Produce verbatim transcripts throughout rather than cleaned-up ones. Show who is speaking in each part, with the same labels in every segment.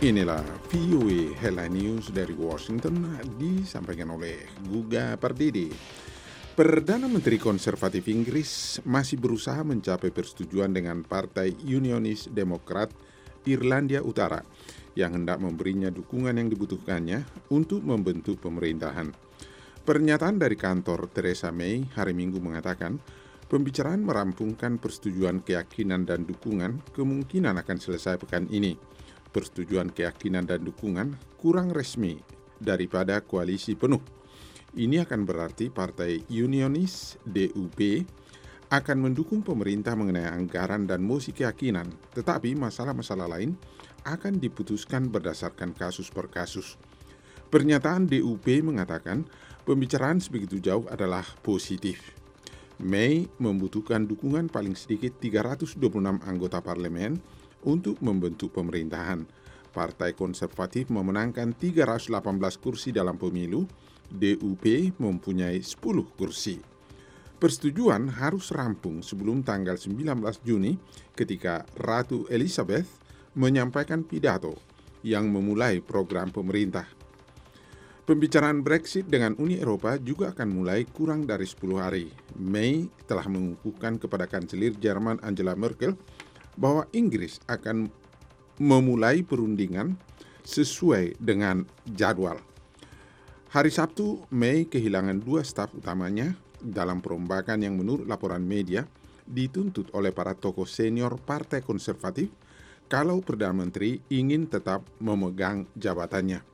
Speaker 1: Inilah V O A Headline News dari Washington disampaikan oleh Guga Pardede. Perdana Menteri Konservatif Inggris masih berusaha mencapai persetujuan dengan Partai Unionis Demokrat Irlandia Utara yang hendak memberinya dukungan yang dibutuhkannya untuk membentuk pemerintahan. Pernyataan dari kantor Theresa May hari Minggu mengatakan pembicaraan merampungkan persetujuan keyakinan dan dukungan kemungkinan akan selesai pekan ini. Persetujuan keyakinan dan dukungan kurang resmi daripada koalisi penuh. Ini akan berarti Partai Unionis D U P akan mendukung pemerintah mengenai anggaran dan mosi keyakinan, tetapi masalah-masalah lain akan diputuskan berdasarkan kasus per kasus. Pernyataan D U P mengatakan pembicaraan sebegitu jauh adalah positif. May membutuhkan dukungan paling sedikit tiga ratus dua puluh enam anggota parlemen untuk membentuk pemerintahan. Partai Konservatif memenangkan tiga ratus delapan belas kursi dalam pemilu, D U P mempunyai sepuluh kursi. Persetujuan harus rampung sebelum tanggal sembilan belas Juni ketika Ratu Elizabeth menyampaikan pidato yang memulai program pemerintah. Pembicaraan Brexit dengan Uni Eropa juga akan mulai kurang dari sepuluh hari. May telah mengukuhkan kepada Kanselir Jerman Angela Merkel bahwa Inggris akan memulai perundingan sesuai dengan jadwal. Hari Sabtu, May kehilangan dua staf utamanya dalam perombakan yang menurut laporan media dituntut oleh para tokoh senior Partai Konservatif kalau Perdana Menteri ingin tetap memegang jabatannya.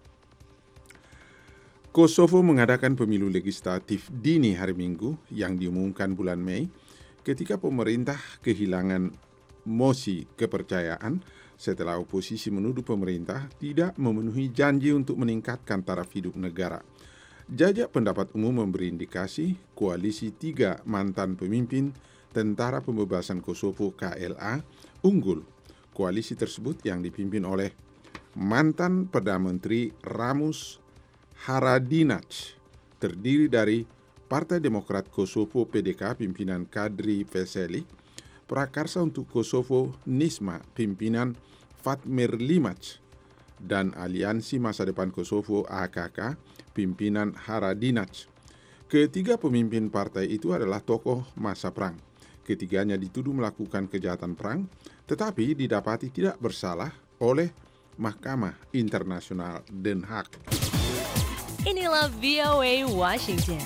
Speaker 1: Kosovo mengadakan pemilu legislatif dini hari Minggu yang diumumkan bulan Mei ketika pemerintah kehilangan mosi kepercayaan setelah oposisi menuduh pemerintah tidak memenuhi janji untuk meningkatkan taraf hidup negara. Jajak pendapat umum memberi indikasi koalisi tiga mantan pemimpin Tentara Pembebasan Kosovo K L A unggul. Koalisi tersebut yang dipimpin oleh mantan Perdana Menteri Ramus Haradinac terdiri dari Partai Demokrat Kosovo P D K pimpinan Kadri Veseli, Prakarsa untuk Kosovo Nisma pimpinan Fatmir Limac, dan Aliansi Masa Depan Kosovo A K K pimpinan Haradinac. Ketiga pemimpin partai itu adalah tokoh masa perang. Ketiganya dituduh melakukan kejahatan perang, tetapi didapati tidak bersalah oleh Mahkamah Internasional Den Haag.
Speaker 2: Inilah V O A Washington.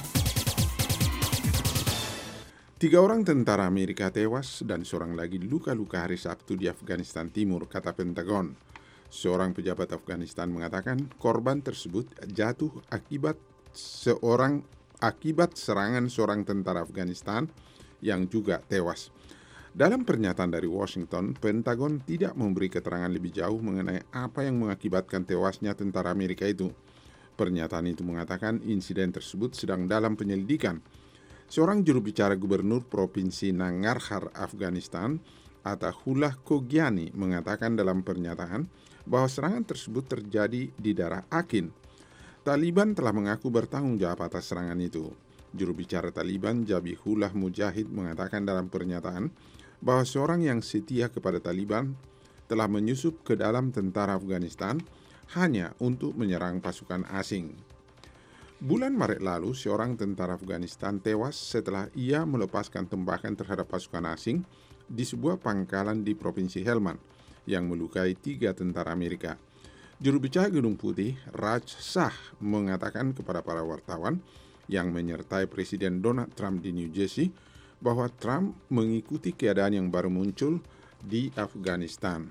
Speaker 1: Tiga orang tentara Amerika tewas dan seorang lagi luka-luka hari Sabtu di Afghanistan Timur, kata Pentagon. Seorang pejabat Afghanistan mengatakan korban tersebut jatuh akibat seorang akibat serangan seorang tentara Afghanistan yang juga tewas. Dalam pernyataan dari Washington, Pentagon tidak memberi keterangan lebih jauh mengenai apa yang mengakibatkan tewasnya tentara Amerika itu. Pernyataan itu mengatakan insiden tersebut sedang dalam penyelidikan. Seorang juru bicara gubernur Provinsi Nangarhar, Afghanistan, Atahullah Khogiani, mengatakan dalam pernyataan bahwa serangan tersebut terjadi di daerah Akin. Taliban telah mengaku bertanggung jawab atas serangan itu. Juru bicara Taliban, Zabihullah Mujahid, mengatakan dalam pernyataan bahwa seorang yang setia kepada Taliban telah menyusup ke dalam tentara Afghanistan hanya untuk menyerang pasukan asing. Bulan Maret lalu, seorang tentara Afghanistan tewas setelah ia melepaskan tembakan terhadap pasukan asing di sebuah pangkalan di Provinsi Helmand yang melukai tiga tentara Amerika. Juru bicara Gedung Putih, Raj Shah, mengatakan kepada para wartawan yang menyertai Presiden Donald Trump di New Jersey bahwa Trump mengikuti keadaan yang baru muncul di Afghanistan.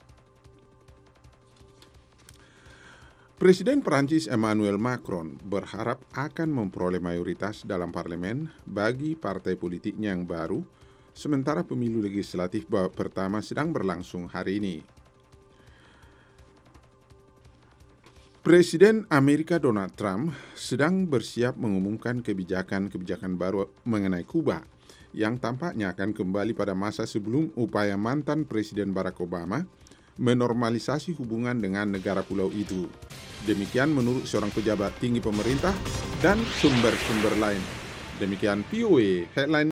Speaker 1: Presiden Prancis Emmanuel Macron berharap akan memperoleh mayoritas dalam parlemen bagi partai politiknya yang baru, sementara pemilu legislatif pertama sedang berlangsung hari ini. Presiden Amerika Donald Trump sedang bersiap mengumumkan kebijakan-kebijakan baru mengenai Kuba yang tampaknya akan kembali pada masa sebelum upaya mantan Presiden Barack Obama menormalisasi hubungan dengan negara pulau itu. Demikian menurut seorang pejabat tinggi pemerintah dan sumber-sumber lain. Demikian V O A Headline.